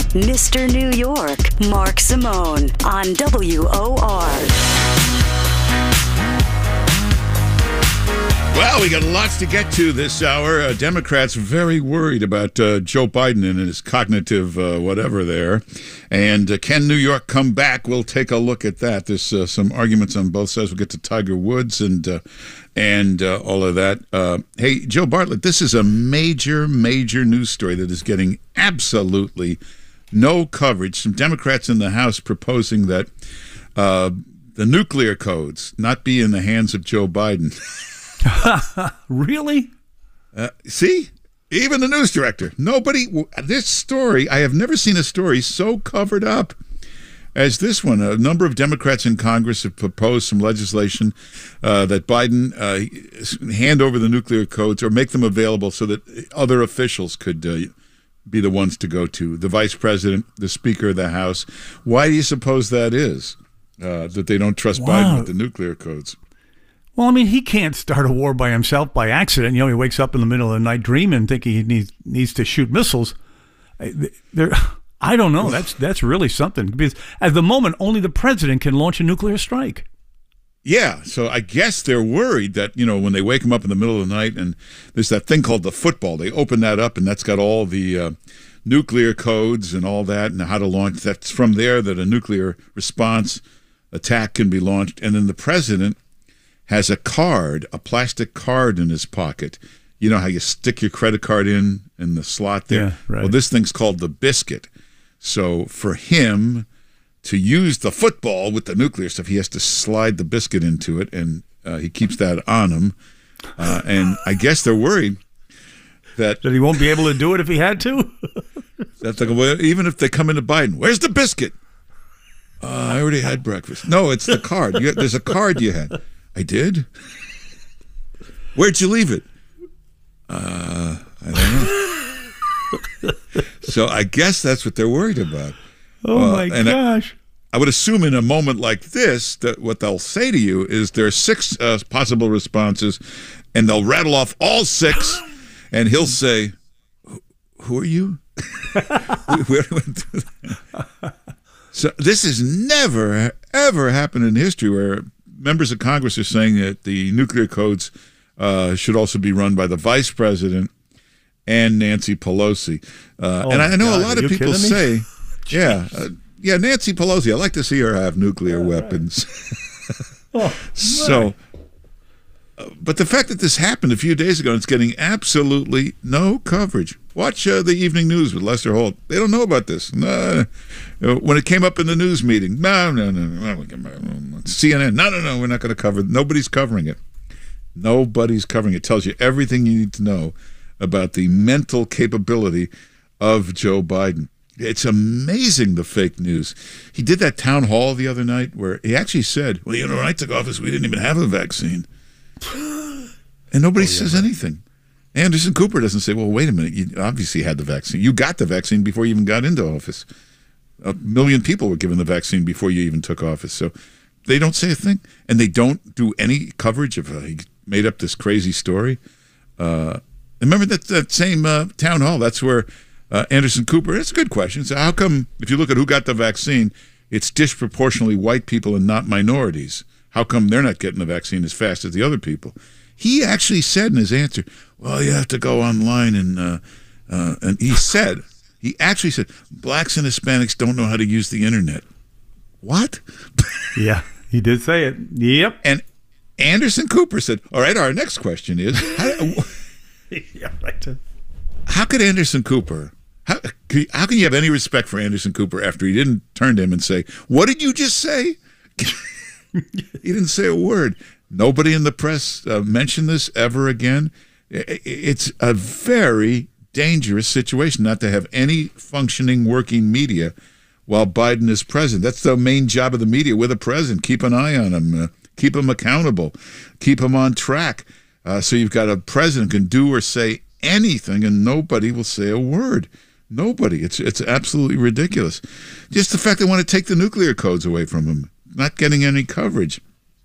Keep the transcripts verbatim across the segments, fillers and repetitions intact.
Mister New York, Mark Simone on W O R. Well, we got lots to get to this hour. Uh, Democrats very worried about uh, Joe Biden and his cognitive uh, whatever there. And uh, can New York come back? We'll take a look at that. There's uh, some arguments on both sides. We'll get to Tiger Woods and uh, and uh, all of that. Uh, hey, Joe Bartlett, this is a major, major news story that is getting absolutely no coverage. Some Democrats in the House proposing that uh, the nuclear codes not be in the hands of Joe Biden. Really? Uh, see? Even the news director. Nobody, this story, I have never seen a story so covered up as this one. A number of Democrats in Congress have proposed some legislation uh, that Biden uh, hand over the nuclear codes or make them available so that other officials could uh, be the ones to go to. The vice president, the speaker of the House. Why do you suppose that is? Uh, that they don't trust wow. Biden with the nuclear codes? Well, I mean, he can't start a war by himself by accident. You know, he wakes up in the middle of the night dreaming, thinking he needs needs to shoot missiles. There, I don't know. That's that's really something. Because at the moment, only the president can launch a nuclear strike. Yeah, so I guess they're worried that, you know, when they wake him up in the middle of the night and there's that thing called the football, they open that up and that's got all the uh, nuclear codes and all that and how to launch. That's from there that a nuclear response attack can be launched. And then the president has a card, a plastic card in his pocket. You know how you stick your credit card in in the slot there? Yeah, right. Well, this thing's called the biscuit. So for him to use the football with the nuclear stuff, he has to slide the biscuit into it, and uh, he keeps that on him. Uh, and I guess they're worried that... That he won't be able to do it if he had to? that they, well, even if they come into Biden, where's the biscuit? Uh, I already had breakfast. No, it's the card. You, there's a card you had. I did? Where'd you leave it? Uh, I don't know. So I guess that's what they're worried about. Oh, uh, my and gosh. I, I would assume in a moment like this that what they'll say to you is there are six uh, possible responses, and they'll rattle off all six, and he'll say, who are you? Where went through that? So this has never, ever happened in history where members of Congress are saying that the nuclear codes uh, should also be run by the vice president and Nancy Pelosi. Uh, oh and I know God, a lot of people say, yeah, uh, yeah, Nancy Pelosi, I'd like to see her have nuclear weapons. oh, so, uh, but the fact that this happened a few days ago, and it's getting absolutely no coverage. Watch uh, the evening news with Lester Holt. They don't know about this. No, when it came up in the news meeting, no, no, no, no. C N N, no, no, no, we're not going to cover it. Nobody's covering it. Nobody's covering it. It tells you everything you need to know about the mental capability of Joe Biden. It's amazing, the fake news. He did that town hall the other night where he actually said, well, you know, when I took office, we didn't even have a vaccine. And nobody oh, yeah, says right. anything. Anderson Cooper doesn't say, well, wait a minute, you obviously had the vaccine. You got the vaccine before you even got into office. A million people were given the vaccine before you even took office. So they don't say a thing. And they don't do any coverage of uh, he made up this crazy story. Uh, remember that, that same uh, town hall, that's where uh, Anderson Cooper, it's a good question. So how come, if you look at who got the vaccine, it's disproportionately white people and not minorities? How come they're not getting the vaccine as fast as the other people? He actually said in his answer, well, you have to go online and, uh, uh, and he said, he actually said, blacks and Hispanics don't know how to use the internet. What? Yeah, he did say it. Yep. And Anderson Cooper said, all right, our next question is, how, yeah, right. how could Anderson Cooper, how, how can you have any respect for Anderson Cooper after he didn't turn to him and say, what did you just say? He didn't say a word. Nobody in the press uh, mentioned this ever again. It's a very dangerous situation not to have any functioning, working media while Biden is president. That's the main job of the media with the president. Keep an eye on him. Uh, keep him accountable. Keep him on track. Uh, so you've got a president who can do or say anything, and nobody will say a word. Nobody. It's it's absolutely ridiculous. Just the fact they want to take the nuclear codes away from him, not getting any coverage.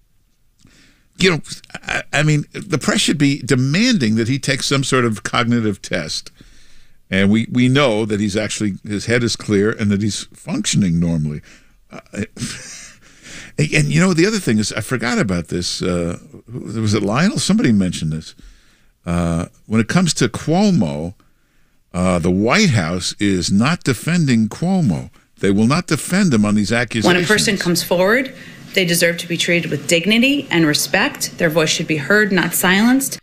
You know, I, I mean, the press should be demanding that he take some sort of cognitive test And we, we know that he's actually, his head is clear and that he's functioning normally. Uh, and, and, you know, the other thing is, I forgot about this. Uh, was it Lionel? Somebody mentioned this. Uh, when it comes to Cuomo, uh, the White House is not defending Cuomo. They will not defend him on these accusations. When a person comes forward, they deserve to be treated with dignity and respect. Their voice should be heard, not silenced.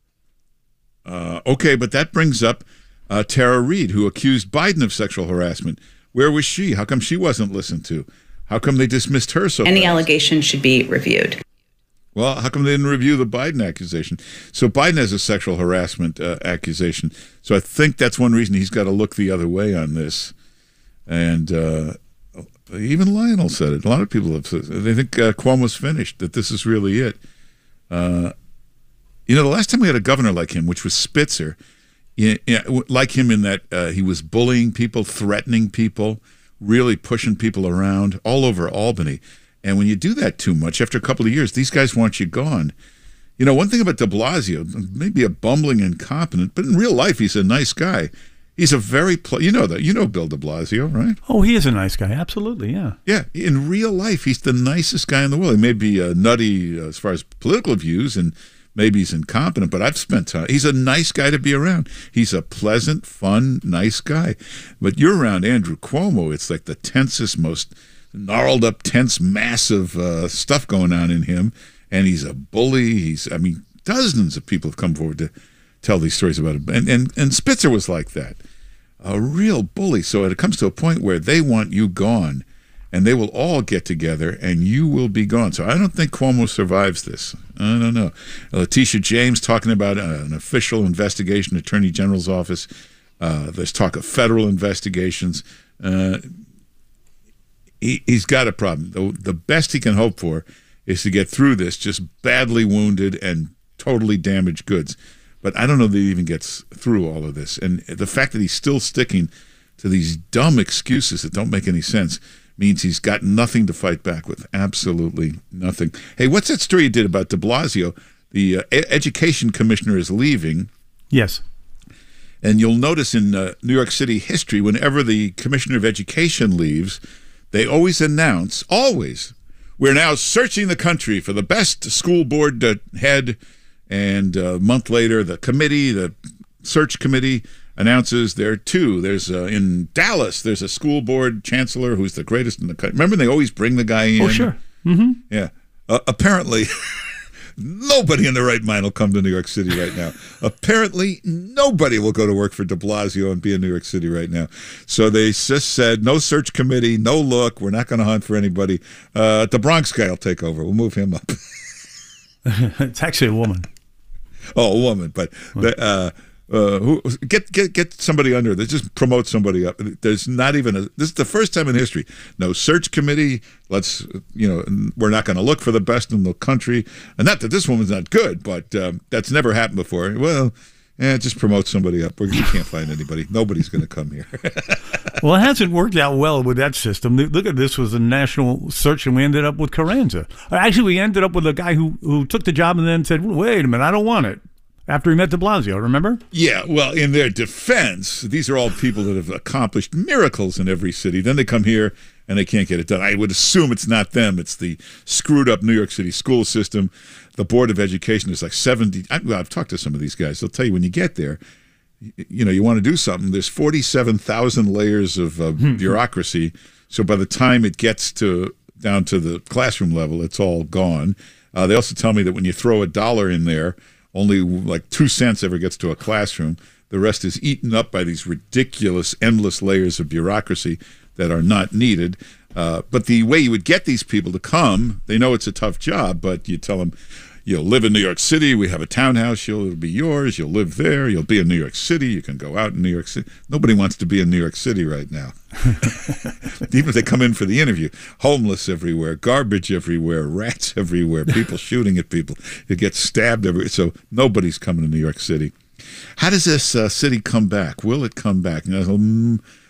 Uh, okay, but that brings up uh, Tara Reid, who accused Biden of sexual harassment. Where was she? How come she wasn't listened to? How come they dismissed her so Any fast? allegation should be reviewed. Well, how come they didn't review the Biden accusation? So Biden has a sexual harassment uh, accusation. So I think that's one reason he's got to look the other way on this. And uh, even Lionel said it. A lot of people have said it. They think uh, Cuomo's finished, that this is really it. Uh, you know, the last time we had a governor like him, which was Spitzer, you know, like him in that uh, he was bullying people, threatening people, really pushing people around all over Albany. And when you do that too much, after a couple of years, these guys want you gone. You know, one thing about de Blasio, maybe a bumbling incompetent, but in real life, he's a nice guy. He's a very, pl- you know that, you know Bill de Blasio, right? Oh, he is a nice guy. Absolutely, yeah. Yeah, in real life, he's the nicest guy in the world. He may be uh, nutty uh, as far as political views, and maybe he's incompetent, but I've spent time. He's a nice guy to be around. He's a pleasant, fun, nice guy. But you're around Andrew Cuomo, it's like the tensest, most gnarled up, tense, massive uh, stuff going on in him. And he's a bully. He's, I mean, dozens of people have come forward to tell these stories about him. And, and, and Spitzer was like that, a real bully. So it comes to a point where they want you gone, and they will all get together, and you will be gone. So I don't think Cuomo survives this. I don't know. Letitia James talking about uh, an official investigation, Attorney General's office. Uh, there's talk of federal investigations. Uh, he, he's got a problem. The, the best he can hope for is to get through this just badly wounded and totally damaged goods. But I don't know that he even gets through all of this. And the fact that he's still sticking to these dumb excuses that don't make any sense means he's got nothing to fight back with. Absolutely nothing. Hey, what's that story you did about de Blasio? The uh, e- education commissioner is leaving. Yes. And you'll notice in uh, New York City history, whenever the commissioner of education leaves, they always announce, always, we're now searching the country for the best school board uh, head. And a month later, the committee, the search committee, announces there are two. There's uh, in Dallas, there's a school board chancellor who's the greatest in the country. Remember, they always bring the guy in? Oh, sure. Mm-hmm. Yeah. Uh, apparently, nobody in their right mind will come to New York City right now. Apparently, nobody will go to work for de Blasio and be in New York City right now. So they just said, no search committee, no look. We're not going to hunt for anybody. Uh, the Bronx guy will take over. We'll move him up. It's actually a woman. Oh, a woman, but the, uh, uh, who, get get get somebody under this. Just promote somebody up. There's not even a. This is the first time in history. No search committee. Let's you know we're not going to look for the best in the country. And not that this woman's not good, but um, that's never happened before. Well, yeah, just promote somebody up. We can't find anybody. Nobody's going to come here. Well, it hasn't worked out well with that system. Look at this was a national search, and we ended up with Carranza. Actually, we ended up with a guy who, who took the job and then said, wait a minute, I don't want it, after he met de Blasio, remember? Yeah, well, in their defense, these are all people that have accomplished miracles in every city. Then they come here and they can't get it done. I would assume it's not them. It's the screwed up New York City school system. The Board of Education is like seventy. I, well, I've talked to some of these guys. They'll tell you when you get there, you know, you want to do something, there's forty-seven thousand layers of uh, bureaucracy. So by the time it gets to down to the classroom level, it's all gone. Uh, they also tell me that when you throw a dollar in there, only like two cents ever gets to a classroom. The rest is eaten up by these ridiculous, endless layers of bureaucracy that are not needed. Uh, but the way you would get these people to come, they know it's a tough job, but you tell them, you'll live in New York City. We have a townhouse. You'll, it'll be yours. You'll live there. You'll be in New York City. You can go out in New York City. Nobody wants to be in New York City right now. Even if they come in for the interview. Homeless everywhere. Garbage everywhere. Rats everywhere. People shooting at people. You get stabbed everywhere. So nobody's coming to New York City. How does this uh, city come back? Will it come back? You know,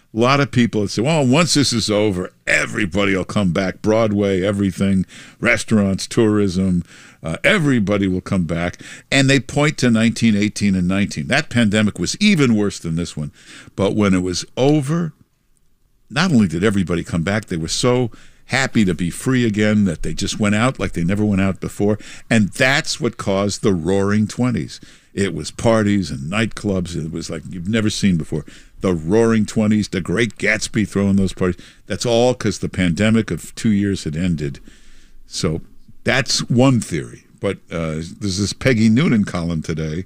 A lot of people say, well, once this is over, everybody will come back. Broadway, everything, restaurants, tourism, uh, everybody will come back. And they point to nineteen eighteen and nineteen. That pandemic was even worse than this one. But when it was over, not only did everybody come back, they were so happy to be free again that they just went out like they never went out before. And that's what caused the Roaring Twenties. It was parties and nightclubs. It was like you've never seen before. The Roaring Twenties, the Great Gatsby throwing those parties. That's all because the pandemic of two years had ended. So that's one theory. But uh, there's this Peggy Noonan column today.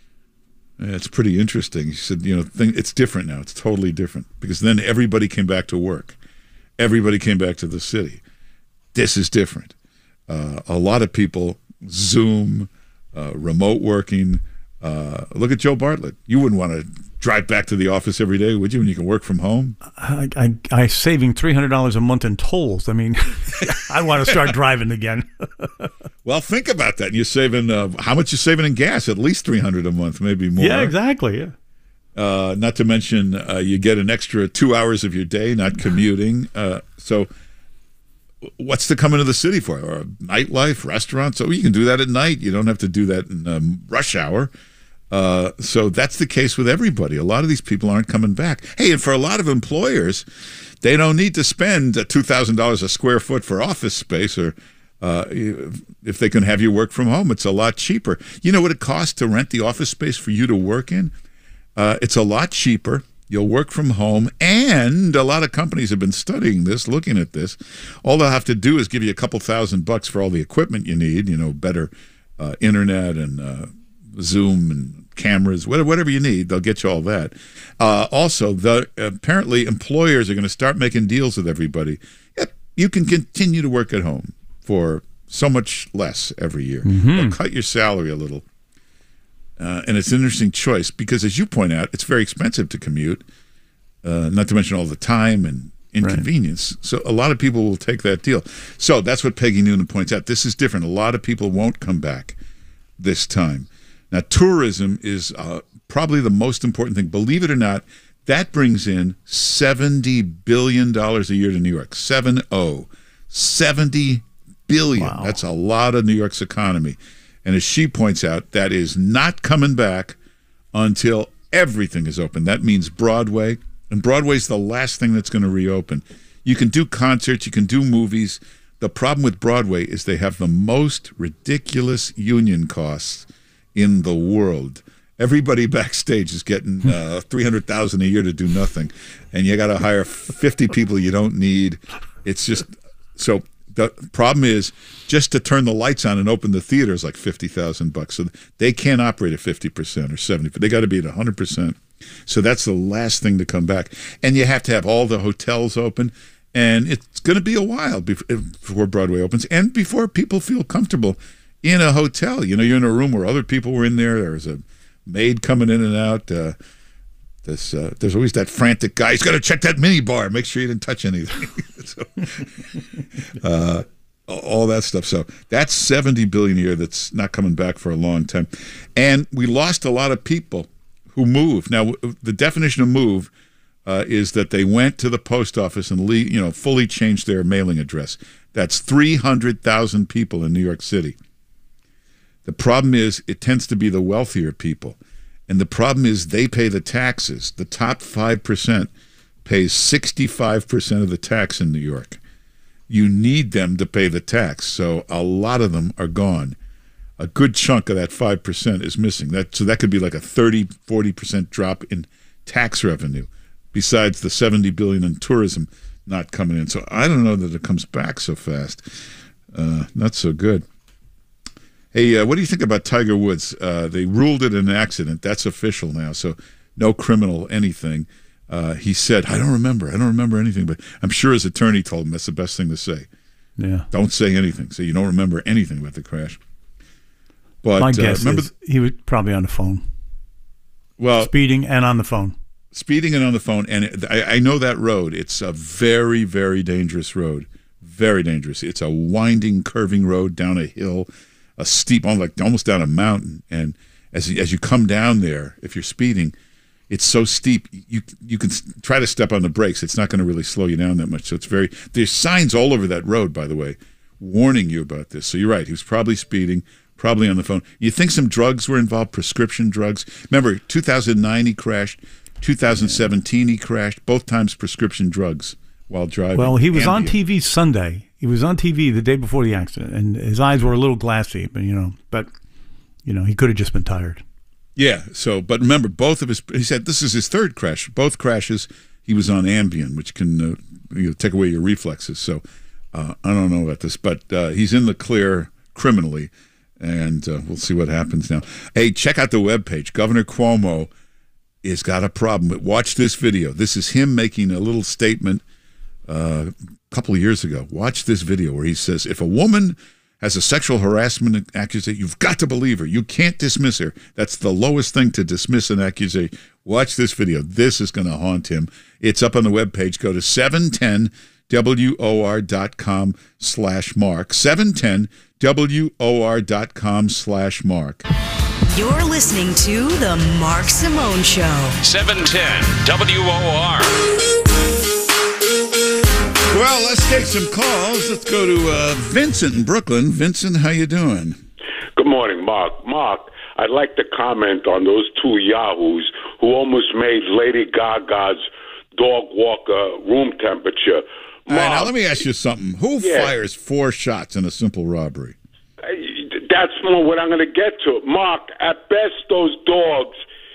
It's pretty interesting. She said, you know, thing, it's different now. It's totally different because then everybody came back to work. Everybody came back to the city. This is different. Uh, a lot of people, Zoom, uh, remote working. Uh, look at Joe Bartlett. You wouldn't want to drive back to the office every day, would you, when you can work from home? I, I, I saving three hundred dollars a month in tolls. I mean, I want to start driving again. Well, think about that. You're saving, uh, how much you're saving in gas? At least three hundred dollars a month, maybe more. Yeah, exactly, yeah. Uh, not to mention uh, you get an extra two hours of your day not commuting. Uh, so what's to come into the city for? Or nightlife, restaurants? So you can do that at night. You don't have to do that in um, rush hour. Uh, so that's the case with everybody. A lot of these people aren't coming back. Hey, and for a lot of employers, they don't need to spend uh, two thousand dollars a square foot for office space, or uh, if they can have you work from home, it's a lot cheaper. You know what it costs to rent the office space for you to work in? Uh, it's a lot cheaper. You'll work from home, and a lot of companies have been studying this, looking at this. All they'll have to do is give you a couple thousand bucks for all the equipment you need, you know, better uh, internet and uh, Zoom and cameras, whatever you need. They'll get you all that. Uh, also, the, apparently employers are going to start making deals with everybody. Yep, you can continue to work at home for so much less every year. Mm-hmm. They'll cut your salary a little. Uh, and it's an interesting choice because, as you point out, it's very expensive to commute, uh, not to mention all the time and inconvenience. Right. So a lot of people will take that deal. So that's what Peggy Noonan points out. This is different. A lot of people won't come back this time. Now, tourism is uh, probably the most important thing. Believe it or not, that brings in seventy billion dollars a year to New York. Seven oh. seventy billion dollars. Wow. That's a lot of New York's economy. And as she points out, that is not coming back until everything is open. That means Broadway. And Broadway's the last thing that's going to reopen. You can do concerts. You can do movies. The problem with Broadway is they have the most ridiculous union costs in the world. Everybody backstage is getting uh, three hundred thousand dollars a year to do nothing. And you got to hire fifty people you don't need. It's just so... The problem is just to turn the lights on and open the theater is like fifty thousand bucks. So they can't operate at fifty percent or seventy, but they got to be at one hundred percent. So that's the last thing to come back. And you have to have all the hotels open. And it's going to be a while before Broadway opens and before people feel comfortable in a hotel. You know, you're in a room where other people were in there. There's a maid coming in and out. Uh, This, uh, there's always that frantic guy. He's got to check that mini bar, make sure you didn't touch anything. so, uh, all that stuff. So that's seventy billion dollars a year that's not coming back for a long time. And we lost a lot of people who moved. Now, the definition of move uh, is that they went to the post office and le- you know, fully changed their mailing address. That's three hundred thousand people in New York City. The problem is it tends to be the wealthier people. And the problem is they pay the taxes. The top five percent pays sixty-five percent of the tax in New York. You need them to pay the tax. So a lot of them are gone. A good chunk of that five percent is missing. That So that could be like a thirty, forty percent drop in tax revenue, besides the seventy billion dollars in tourism not coming in. So I don't know that it comes back so fast. Uh, not so good. Hey, uh, what do you think about Tiger Woods? Uh, they ruled it an accident. That's official now, so no criminal anything. Uh, he said, I don't remember. I don't remember anything, but I'm sure his attorney told him that's the best thing to say. Yeah. Don't say anything. So you don't remember anything about the crash. But my uh, guess remember is he was probably on the phone. Well, speeding and on the phone. Speeding and on the phone. And it, I, I know that road. It's a very, very dangerous road. Very dangerous. It's a winding, curving road down a hill. A steep, like almost down a mountain, and as as you come down there, if you're speeding, it's so steep. You you can try to step on the brakes. It's not going to really slow you down that much. So it's very. There's signs all over that road, by the way, warning you about this. So you're right. He was probably speeding, probably on the phone. You think some drugs were involved, prescription drugs? Remember, two thousand nine he crashed. two thousand seventeen he crashed. Both times prescription drugs while driving. Well, he was Ambien. on T V Sunday. He was on T V the day before the accident, and his eyes were a little glassy. But you know, but you know, he could have just been tired. Yeah. So, but remember, both of his. He said this is his third crash. Both crashes, he was on Ambien, which can uh, you know, take away your reflexes. So, uh, I don't know about this, but uh, he's in the clear criminally, and uh, we'll see what happens now. Hey, check out the webpage. Governor Cuomo has got a problem. But watch this video. This is him making a little statement uh, a couple of years ago. Watch this video where he says, if a woman has a sexual harassment accusation, you've got to believe her. You can't dismiss her. That's the lowest thing, to dismiss an accusation. Watch this video. This is going to haunt him. It's up on the webpage. Go to seven ten W O R dot com slash Mark. seven ten W O R dot com slash Mark. You're listening to The Mark Simone Show. seven ten W O R. Well, let's take some calls. Let's go to uh, Vincent in Brooklyn. Vincent, how you doing? Good morning, Mark. Mark, I'd like to comment on those two yahoos who almost made Lady Gaga's dog walker room temperature. All right, now Mark, let me ask you something. Who Yeah. fires four shots in a simple robbery? that's more what I'm going to get to. Mark, at best, those dogs,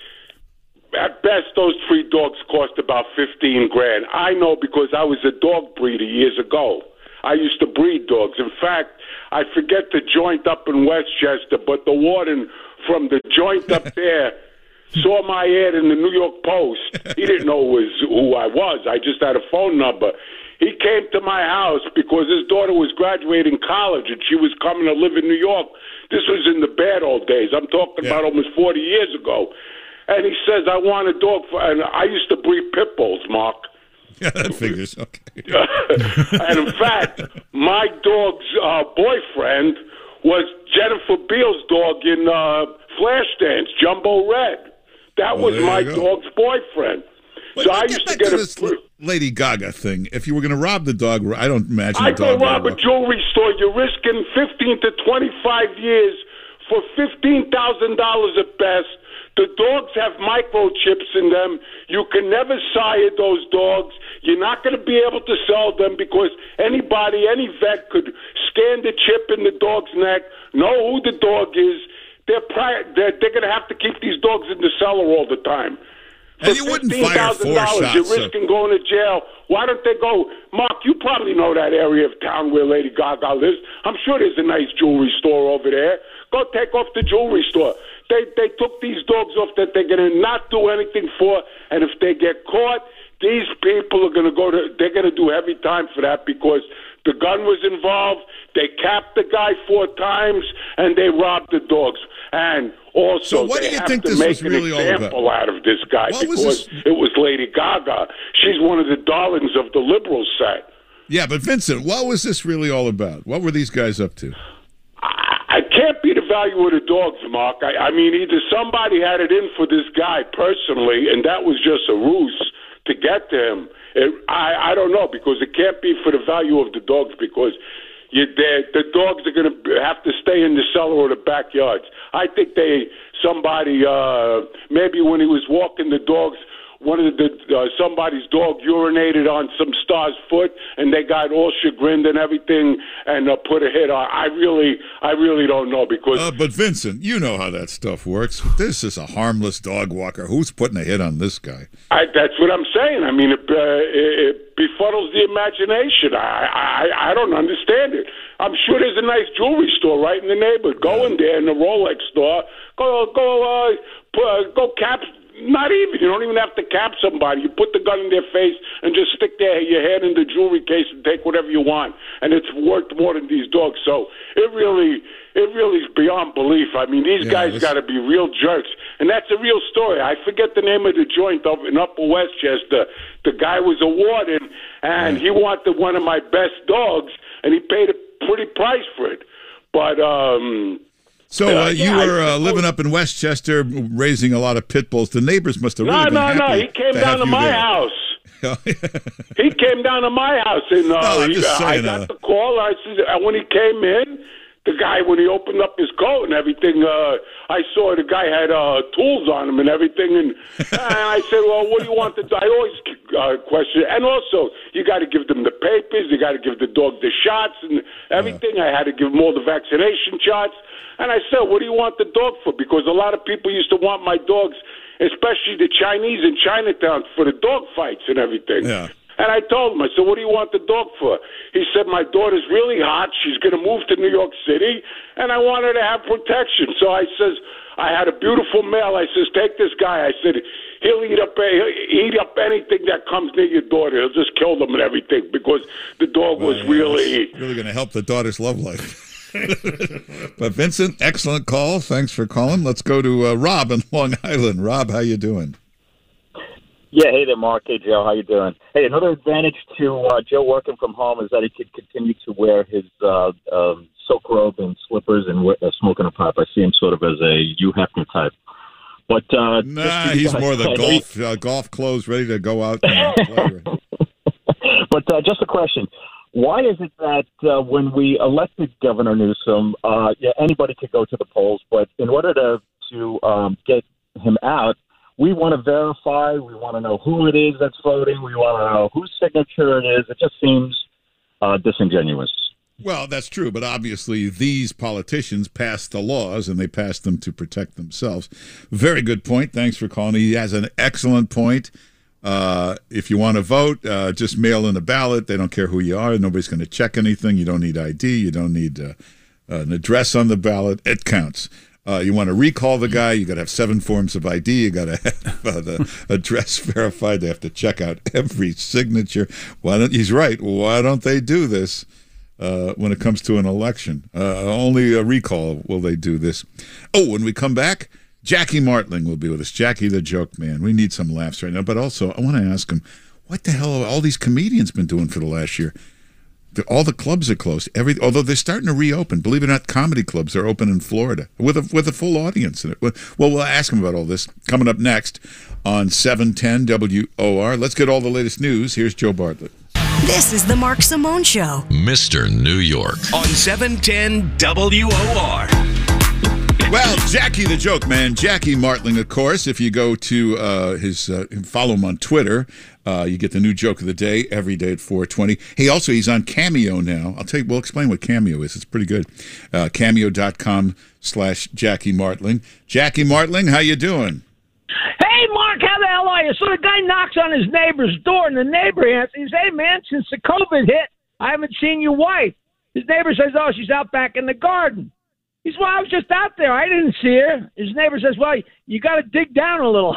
at best, those three dogs cost about fifteen grand. I know because I was a dog breeder years ago. I used to breed dogs. In fact, I forget the joint up in Westchester, but the warden from the joint up there saw my ad in the New York Post. He didn't know was who I was. I just had a phone number. He came to my house because his daughter was graduating college and she was coming to live in New York. This was in the bad old days. I'm talking Yeah. about almost forty years ago. And he says, I want a dog. For, and I used to breed pit bulls, Mark. Yeah, that figures. Okay. And in fact, my dog's uh, boyfriend was Jennifer Beals' dog in uh, Flashdance, Jumbo Red. That Well, was there my you go. dog's boyfend. But So I get used to back get to a. this Lady Gaga thing. If you were going to rob the dog, I don't imagine I the go dog. rob a would- jewelry store. You're risking fifteen to twenty-five years for fifteen thousand dollars at best. The dogs have microchips in them. You can never sire those dogs. You're not going to be able to sell them because anybody, any vet could scan the chip in the dog's neck, know who the dog is. They're pri- they're, they're going to have to keep these dogs in the cellar all the time. And you wouldn't fire four shots. You're so- risking going to jail. Why don't they go? Mark, you probably know that area of town where Lady Gaga lives. I'm sure there's a nice jewelry store over there. Go take off the jewelry store. They they took these dogs off that they're going to not do anything for, and if they get caught, these people are going to go to. They're going to do heavy time for that because the gun was involved. They capped the guy four times, and they robbed the dogs. And also, So what do they you have think to this make was an really all about? example out of this guy What was because this- it was Lady Gaga. She's one of the darlings of the liberal set. Yeah, but Vincent, what was this really all about? What were these guys up to? I can't be the value of the dogs, Mark. I, I mean, either somebody had it in for this guy personally, and that was just a ruse to get to him. It, I, I don't know, because it can't be for the value of the dogs, because you, the dogs are going to have to stay in the cellar or the backyards. I think they, somebody, uh, maybe when he was walking the dogs, one of the uh, somebody's dog urinated on some star's foot, and they got all chagrined and everything, and uh, put a hit on. I really, I really don't know because. Uh, but Vincent, you know how that stuff works. This is a harmless dog walker. Who's putting a hit on this guy? I, that's what I'm saying. I mean, it, uh, it, it befuddles the imagination. I, I, I don't understand it. I'm sure there's a nice jewelry store right in the neighborhood. Go in there in the Rolex store. Go, go, uh, put, uh, go cap. Not even. You don't even have to cap somebody. You put the gun in their face and just stick their, your hand in the jewelry case and take whatever you want. And it's worth more than these dogs. So it really, it really is beyond belief. I mean, these Yeah, guys this- got to be real jerks. And that's a real story. I forget the name of the joint up in Upper Westchester. The guy was a warden, and he wanted one of my best dogs, and he paid a pretty price for it. But um, So uh, Uh, you yeah, were I- uh, living up in Westchester, raising a lot of pit bulls. The neighbors must have really No, been no, happy. no. He came to down have to you my there. house. Oh, yeah. He came down to my house, and uh, No, I'm he- just I saying, got uh, the call. I said, and when he came in, the guy, when he opened up his coat and everything, uh, I saw the guy had uh, tools on him and everything, and, and I said, well, what do you want to do? I always uh, question, and also, you got to give them the papers, you got to give the dog the shots and everything. Yeah. I had to give him all the vaccination shots, and I said, what do you want the dog for? Because a lot of people used to want my dogs, especially the Chinese in Chinatown, for the dog fights and everything. Yeah. And I told him, I said, what do you want the dog for? He said, my daughter's really hot. She's going to move to New York City, and I want her to have protection. So I says, I had a beautiful male. I says, take this guy. I said, he'll eat up he'll eat up anything that comes near your daughter. He'll just kill them and everything because the dog Well, was yeah, really... that's really going to help the daughter's love life. But Vincent, excellent call. Thanks for calling. Let's go to uh, Rob in Long Island. Rob, how you doing? Yeah, hey there, Mark. Hey, Joe. How you doing? Hey, another advantage to uh, Joe working from home is that he could continue to wear his uh, um, silk robe and slippers and uh, smoking a pipe. I see him sort of as a Hugh Hefner type. But uh, Nah, he's more the golf uh, golf clothes, ready to go out and play. But uh, just a question. Why is it that uh, when we elected Governor Newsom, uh, yeah, anybody could go to the polls, but in order to, to um, get him out, we want to verify, we want to know who it is that's voting, we want to know whose signature it is. It just seems uh, disingenuous. Well, that's true, but obviously these politicians passed the laws, and they passed them to protect themselves. Very good point. Thanks for calling. He has an excellent point. Uh, if you want to vote, uh, just mail in a ballot. They don't care who you are. Nobody's going to check anything. You don't need I D. You don't need uh, an address on the ballot. It counts. Uh, you want to recall the guy, you got to have seven forms of I D. You got to have uh, the address verified. They have to check out every signature. Why don't, he's right. Why don't they do this uh, when it comes to an election? Uh, only a recall will they do this. Oh, when we come back, Jackie Martling will be with us. Jackie the Joke Man. We need some laughs right now. But also, I want to ask him, what the hell have all these comedians been doing for the last year? All the clubs are closed. Every although they're starting to reopen. Believe it or not, comedy clubs are open in Florida with a with a full audience. Well, we'll ask him about all this coming up next on seven ten W O R. Let's get all the latest news. Here's Joe Bartlett. This is the Mark Simone Show. Mister New York on seven ten W O R. Well, Jackie the Joke Man, Jackie Martling, of course. If you go to uh, his, uh, follow him on Twitter, uh, you get the new joke of the day every day at four twenty. Hey, also, he's on Cameo now. I'll tell you, we'll explain what Cameo is. It's pretty good. Uh, cameo.com slash Jackie Martling. Jackie Martling, how you doing? Hey, Mark, how the hell are you? So the guy knocks on his neighbor's door, and the neighbor answers, hey, man, since the COVID hit, I haven't seen your wife. His neighbor says, oh, she's out back in the garden. He says, well, I was just out there. I didn't see her. His neighbor says, well, you got to dig down a little.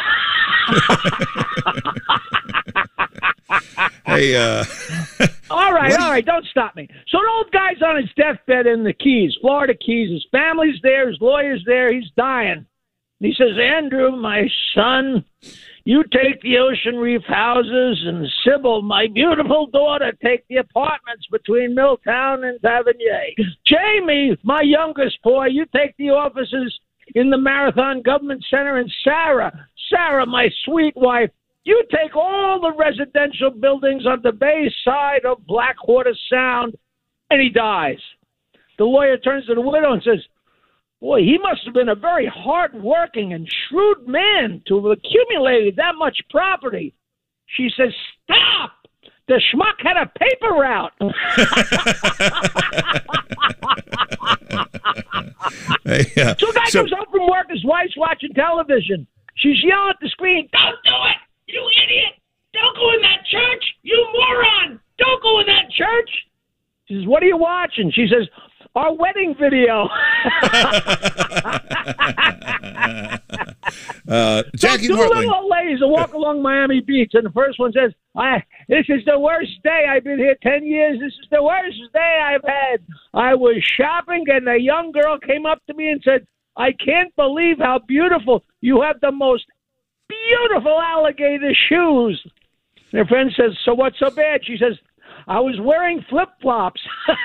Hey, uh... all right, all right, don't stop me. So an old guy's on his deathbed in the Keys, Florida Keys. His family's there, his lawyer's there, he's dying. And he says, Andrew, my son, you take the Ocean Reef houses, and Sybil, my beautiful daughter, take the apartments between Milltown and Tavernier. Jamie, my youngest boy, you take the offices in the Marathon Government Center. And Sarah, Sarah, my sweet wife, you take all the residential buildings on the bay side of Blackwater Sound. And he dies. The lawyer turns to the widow and says, boy, he must have been a very hard-working and shrewd man to have accumulated that much property. She says, stop! The schmuck had a paper route. Hey, uh, So a guy so- comes home from work, his wife's watching television. She's yelling at the screen, don't do it! You idiot! Don't go in that church! You moron! Don't go in that church! She says, what are you watching? She says, our wedding video. uh, Jackie so two Martling. little old ladies that walk along Miami Beach, and the first one says, I, this is the worst day. I've been here ten years. This is the worst day I've had. I was shopping, and a young girl came up to me and said, I can't believe how beautiful. You have the most beautiful alligator shoes. And her friend says, so what's so bad? She says, I was wearing flip flops.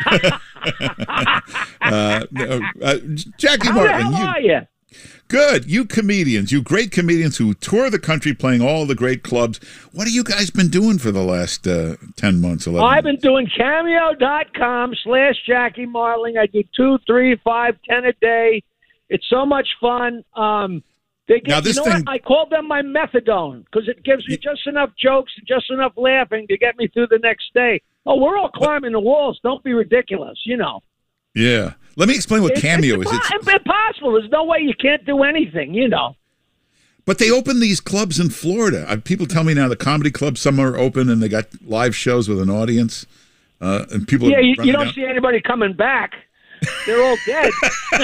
uh, uh, Jackie How Martling, the hell you, are you? good. You comedians, you great comedians who tour the country playing all the great clubs. What have you guys been doing for the last uh, ten months, eleven I've months? been doing cameo.com slash Jackie Martling. I do two, three, five, ten a day. It's so much fun. Um, they get, Now, this you know thing- what? I call them my methadone because it gives me just enough jokes and just enough laughing to get me through the next day. Oh, we're all climbing the walls. Don't be ridiculous, you know. Yeah. Let me explain what It's- Cameo it's is. impo- It's, It's impossible. There's no way you can't do anything, you know. but they open these clubs in Florida. Uh, people tell me now the comedy clubs, some are open and they got live shows with an audience. Uh, and people Yeah, are you, running you don't out. see anybody coming back. They're all dead. All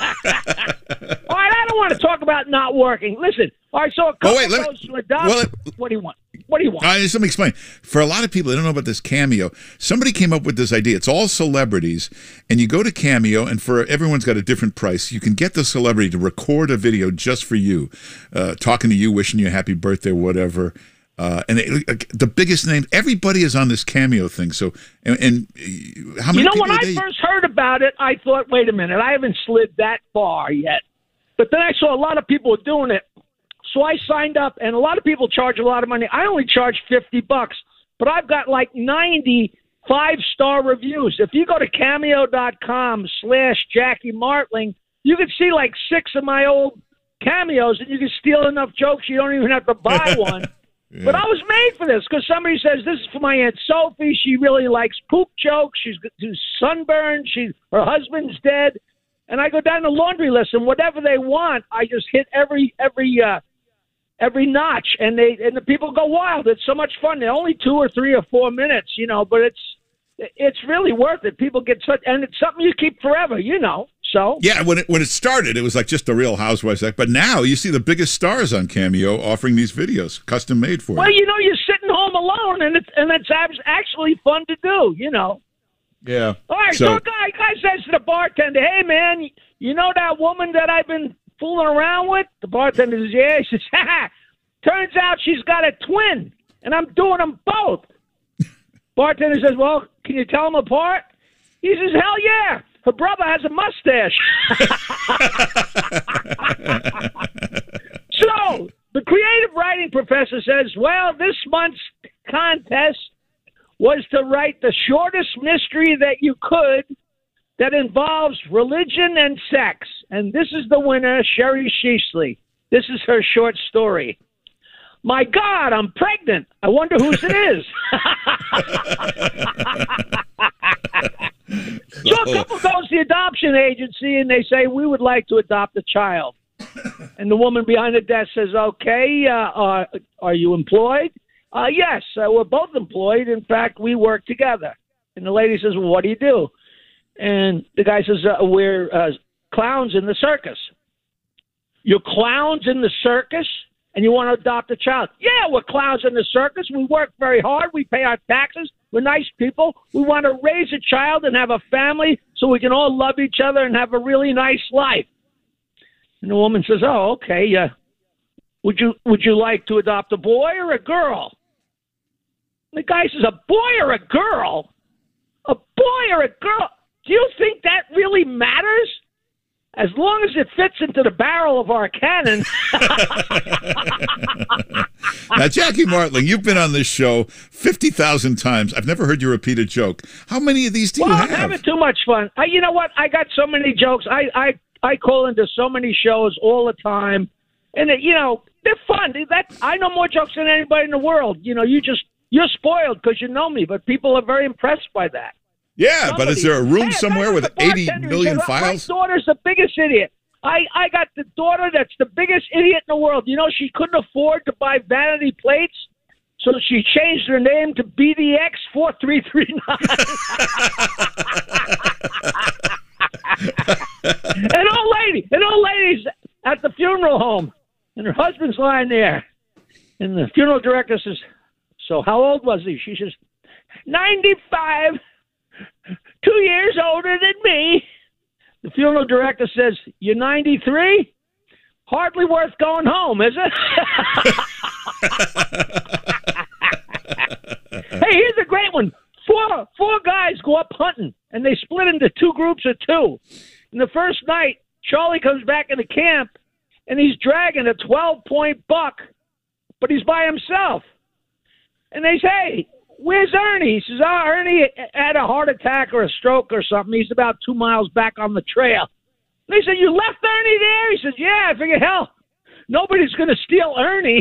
right, I don't want to talk about not working. Listen, all right, so a couple Oh, wait, let me- goes to adopt. well, what do you want? What do you want? Uh, just let me explain. For a lot of people, they don't know about this Cameo. Somebody came up with this idea. It's all celebrities, and you go to Cameo, and for everyone's got a different price. You can get the celebrity to record a video just for you, uh, talking to you, wishing you a happy birthday, whatever. Uh, and it, uh, the biggest names, everybody is on this Cameo thing. So, and, and uh, how many You know, people when a I day? first heard about it, I thought, wait a minute, I haven't slid that far yet. But then I saw a lot of people were doing it. So I signed up, and a lot of people charge a lot of money. I only charge fifty bucks, but I've got like ninety five-star reviews. If you go to cameo.com slash Jackie Martling, you can see like six of my old cameos, and you can steal enough jokes you don't even have to buy one. Yeah. But I was made for this because somebody says, this is for my Aunt Sophie. She really likes poop jokes. She's, she's sunburned. She, her husband's dead. And I go down the laundry list, and whatever they want, I just hit every every uh, every notch, and they and the people go wild. It's so much fun. They're only two or three or four minutes, you know, but it's it's really worth it. People get such, and it's something you keep forever, you know. So Yeah, when it when it started, it was like just a Real Housewives act. But now you see the biggest stars on Cameo offering these videos, custom made for well, you. you know, you're sitting home alone, and it's and it's abs- actually fun to do, you know. Yeah. All right, so, So- a guy, guy says to the bartender, hey, man, you know that woman that I've been fooling around with? The bartender says, yeah. He says, ha, turns out she's got a twin, and I'm doing them both. Bartender says, well, can you tell them apart? He says, hell yeah. Her brother has a mustache. So, the creative writing professor says, well, this month's contest was to write the shortest mystery that you could that involves religion and sex. And this is the winner, Sherry Sheasley. This is her short story. My God, I'm pregnant. I wonder whose it is. So a couple goes to the adoption agency, and they say, we would like to adopt a child. And the woman behind the desk says, okay, uh, uh, are you employed? Uh, yes, uh, we're both employed. In fact, we work together. And the lady says, well, what do you do? And the guy says, uh, we're uh, clowns in the circus. You're clowns in the circus, and you want to adopt a child? Yeah, we're clowns in the circus. We work very hard. We pay our taxes. We're nice people. We want to raise a child and have a family so we can all love each other and have a really nice life. And the woman says, oh, okay. Uh, would you would you like to adopt a boy or a girl? And the guy says, a boy or a girl? A boy or a girl? Do you think that really matters? As long as it fits into the barrel of our cannon. Now, Jackie Martling, you've been on this show fifty thousand times. I've never heard you repeat a joke. How many of these do Well, you I'm have? having too much fun. I, you know what? I got so many jokes. I, I, I call into so many shows all the time. And, it, you know, they're fun. That, I know more jokes than anybody in the world. You know, you just, you're spoiled because you know me, but people are very impressed by that. Yeah, but is there a room Hey, somewhere I with got the eighty bartender who million said, files? My daughter's the biggest idiot. I, I got the daughter that's the biggest idiot in the world. You know, she couldn't afford to buy vanity plates, so she changed her name to B D X four three three nine. An old lady, an old lady's at the funeral home, and her husband's lying there. And the funeral director says, so how old was he? She says, ninety-five. Two years older than me. The funeral director says, you're ninety-three? Hardly worth going home, is it? Hey, here's a great one. Four four guys go up hunting, and they split into two groups of two. And the first night, Charlie comes back into camp, and he's dragging a twelve-point buck, but he's by himself. And they say, hey, where's Ernie? He says, oh, Ernie had a heart attack or a stroke or something. He's about two miles back on the trail. And they said, you left Ernie there? He says, yeah. I figured, hell, nobody's going to steal Ernie.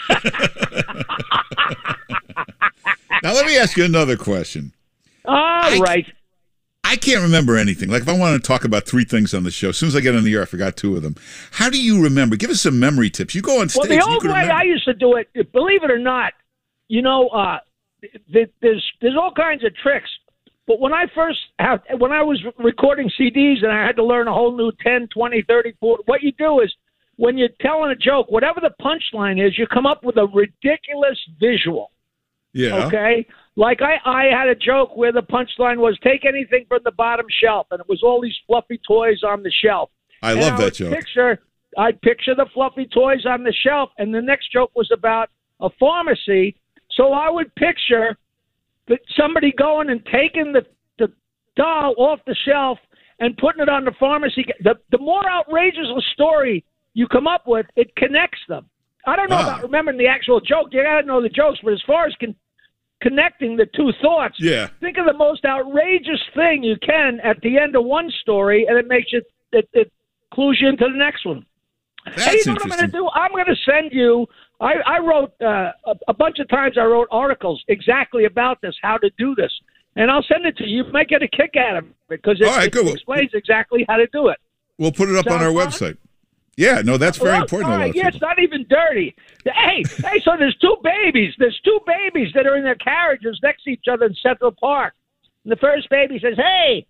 Now, let me ask you another question. All I, right. I can't remember anything. Like, if I want to talk about three things on the show, as soon as I get on the air, I forgot two of them. How do you remember? Give us some memory tips. You go on stage. Well, the you old can way remember. I used to do it, believe it or not, you know, uh, th- there's there's all kinds of tricks. But when I first have, when I was recording C Ds and I had to learn a whole new ten, twenty, thirty, forty, what you do is when you're telling a joke, whatever the punchline is, you come up with a ridiculous visual. Yeah. Okay? Like I, I had a joke where the punchline was take anything from the bottom shelf, and it was all these fluffy toys on the shelf. I and love I that would joke. Picture, I'd picture the fluffy toys on the shelf, and the next joke was about a pharmacy. So I would picture that somebody going and taking the, the doll off the shelf and putting it on the pharmacy. The, the more outrageous a story you come up with, it connects them. I don't know Ah. about remembering the actual joke. You got to know the jokes, but as far as con- connecting the two thoughts, Yeah. think of the most outrageous thing you can at the end of one story, and it makes you it, it clues you into the next one. That's hey, you know what I'm interesting. going to do? I'm going to send you. I, I wrote uh, a, a bunch of times. I wrote articles exactly about this, how to do this, and I'll send it to you. You might get a kick out of it because it, All right, it good. explains exactly how to do it. We'll put it up on Sound our fun? website. Yeah, no, that's very Well, important. all to a lot right, of yeah, people. it's not even dirty. Hey, hey, so there's two babies. There's two babies that are in their carriages next to each other in Central Park. And the first baby says, hey,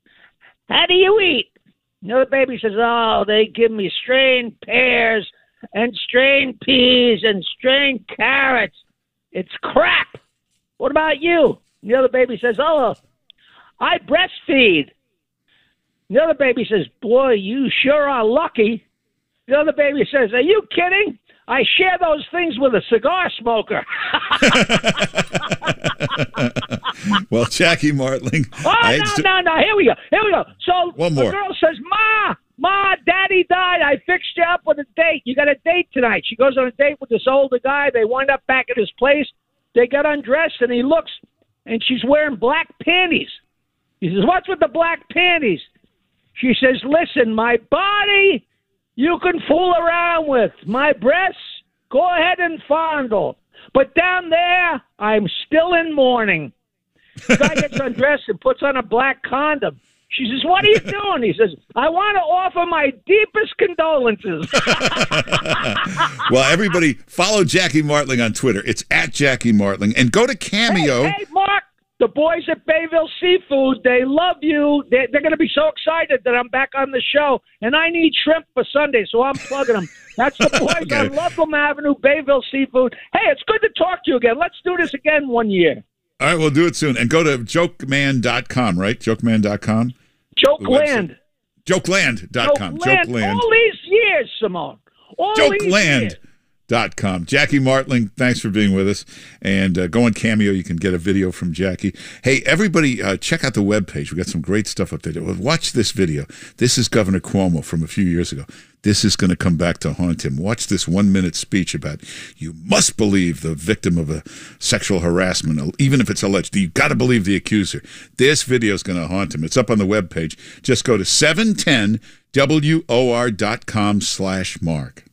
how do you eat? The other baby says, oh, they give me strained pears and strained peas and strained carrots. It's crap. What about you? And the other baby says, oh, I breastfeed. The other baby says, boy, you sure are lucky. The other baby says, are you kidding? I share those things with a cigar smoker. Well, Jackie Martling. Oh, I no, hate to- no, no. Here we go. Here we go. So One the more. girl says, Ma, Ma, Daddy died. I fixed you up with a date. You got a date tonight. She goes on a date with this older guy. They wind up back at his place. They get undressed, and he looks, and she's wearing black panties. He says, what's with the black panties? She says, listen, my body you can fool around with. My breasts, go ahead and fondle. But down there, I'm still in mourning. The guy gets undressed and puts on a black condom. She says, what are you doing? He says, I want to offer my deepest condolences. Well, everybody, follow Jackie Martling on Twitter. It's at Jackie Martling. And go to Cameo. Hey, hey, Mark, the boys at Bayville Seafood, they love you. They're, they're going to be so excited that I'm back on the show. And I need shrimp for Sunday, so I'm plugging them. That's the boys Okay. on Ludlam Avenue, Bayville Seafood. Hey, it's good to talk to you again. Let's do this again one year. All right, we'll do it soon. And go to joke man dot com, right? joke man dot com? Joke The website. Land. jokeland dot com. Jokeland. Jokeland. All these years, Simone. All these jokeland years. dot com. Jackie Martling, thanks for being with us. And uh, go on Cameo. You can get a video from Jackie. Hey, everybody, uh, check out the webpage. We got some great stuff up there. Watch this video. This is Governor Cuomo from a few years ago. This is going to come back to haunt him. Watch this one-minute speech about you must believe the victim of a sexual harassment, even if it's alleged. You've got to believe the accuser. This video is going to haunt him. It's up on the webpage. Just go to seven ten W O R dot com slash Mark.